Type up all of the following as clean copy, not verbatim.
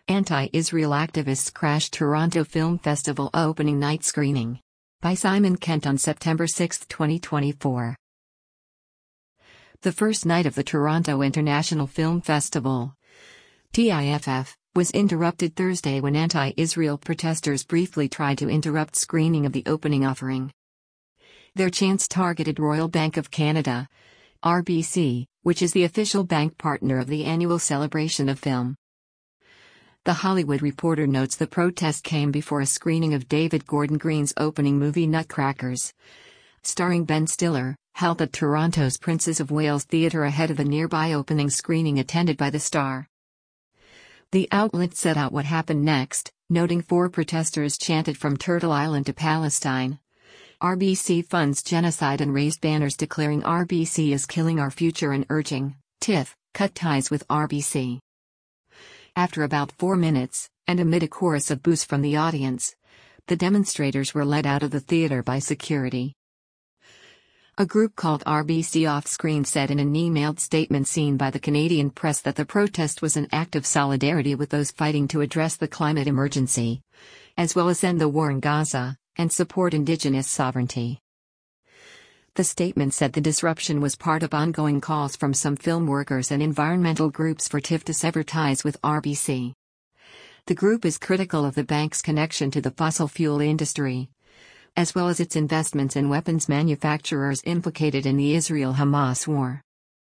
Anti-Israel activists crash Toronto Film Festival opening night screening. By Simon Kent on September 6, 2024. The first night of the Toronto International Film Festival, TIFF, was interrupted Thursday when anti-Israel protesters briefly tried to interrupt screening of the opening offering. Their chants targeted Royal Bank of Canada, RBC, which is the official bank partner of the annual celebration of film. The Hollywood Reporter notes the protest came before a screening of David Gordon Green's opening movie Nutcrackers, starring Ben Stiller, held at Toronto's Princess of Wales Theatre ahead of the nearby opening screening attended by the star. The outlet set out what happened next, noting 4 protesters chanted from Turtle Island to Palestine. RBC funds genocide and raised banners declaring RBC is killing our future and urging, TIFF, cut ties with RBC. After about 4 minutes, and amid a chorus of boos from the audience, the demonstrators were led out of the theater by security. A group called RBC Offscreen said in an emailed statement seen by the Canadian press that the protest was an act of solidarity with those fighting to address the climate emergency, as well as end the war in Gaza, and support Indigenous sovereignty. The statement said the disruption was part of ongoing calls from some film workers and environmental groups for TIFF to sever ties with RBC. The group is critical of the bank's connection to the fossil fuel industry, as well as its investments in weapons manufacturers implicated in the Israel-Hamas war.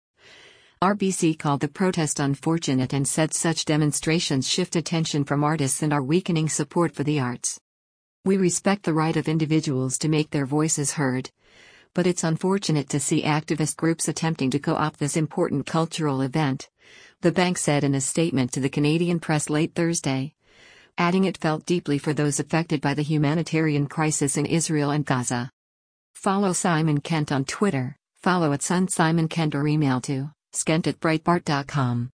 RBC called the protest unfortunate and said such demonstrations shift attention from artists and are weakening support for the arts. We respect the right of individuals to make their voices heard, but it's unfortunate to see activist groups attempting to co-opt this important cultural event, the bank said in a statement to the Canadian press late Thursday, adding it felt deeply for those affected by the humanitarian crisis in Israel and Gaza. Follow Simon Kent on Twitter, follow @SunSimonKent or email to skent@breitbart.com.